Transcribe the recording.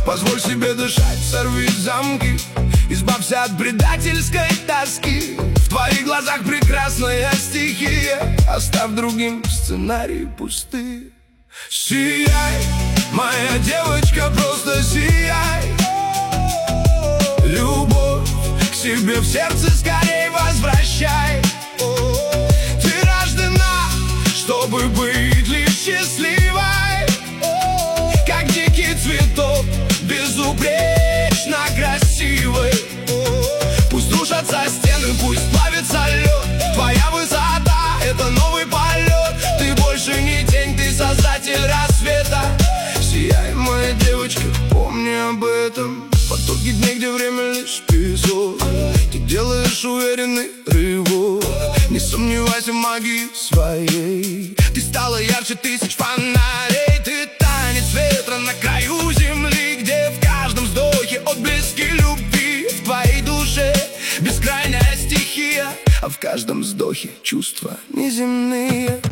Позволь себе дышать, сорви замки, избавься от предательской тоски. В твоих глазах прекрасная стихия, оставь другим сценарии пустые. Сияй, моя девочка, просто сияй. Любовь к себе в сердце скорей возвращай. Ты рождена, чтобы быть лишь счастливой, как дикий цветок, безупречно красивый. Пусть рушатся стены, пусть плавится лед. Твоя высота — это новый полет. Ты больше не тень, ты создатель рассвета. Сияй, моя девочка, помни об этом. Потоки дней, где время лишь песок, ты делаешь уверенный рывок. Не сомневайся в магии своей. Ты стала ярче тысяч фонарей. Ты танец ветра на краю земли, где в каждом вздохе отблески любви. В твоей душе бескрайняя стихия, а в каждом вздохе чувства неземные.